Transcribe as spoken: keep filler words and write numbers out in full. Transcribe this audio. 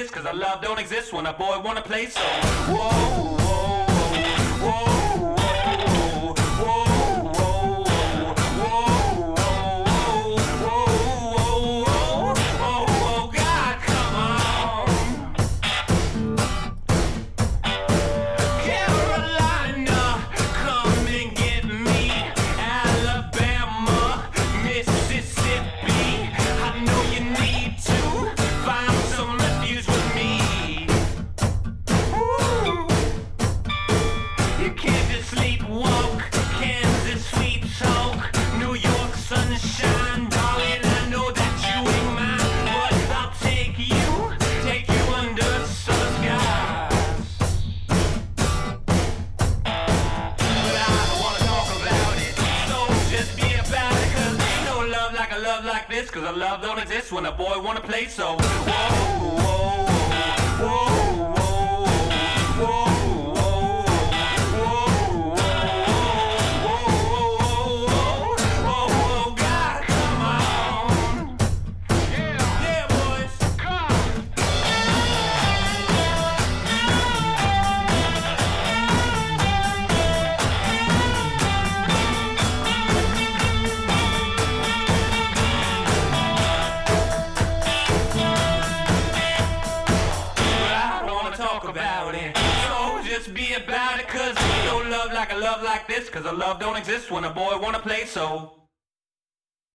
this, cause our love don't exist when a boy wanna play so. Whoa, whoa, whoa, whoa, whoa, whoa, whoa, whoa, whoa, whoa, whoa, God, come on. Carolina, come and get me. Alabama, Mississippi, I know you need to find some refuge with me. Ooh. You can't just sleepwalk, Kansas sweet talk, New York sunshine, darling, I know that you ain't mine, but I'll take you, take you under some skies. But I don't wanna talk about it, so just be about it, cause ain't no love like a love like this, cause a love don't exist when a boy wanna play so. Whoa, whoa, whoa, whoa, whoa, whoa, whoa, whoa, whoa, whoa, God, come on. Yeah, yeah, boys, come on. But I don't wanna talk about it, so just be about it, cause ain't no love like a love like this, cause a love don't exist when a boy wanna play so.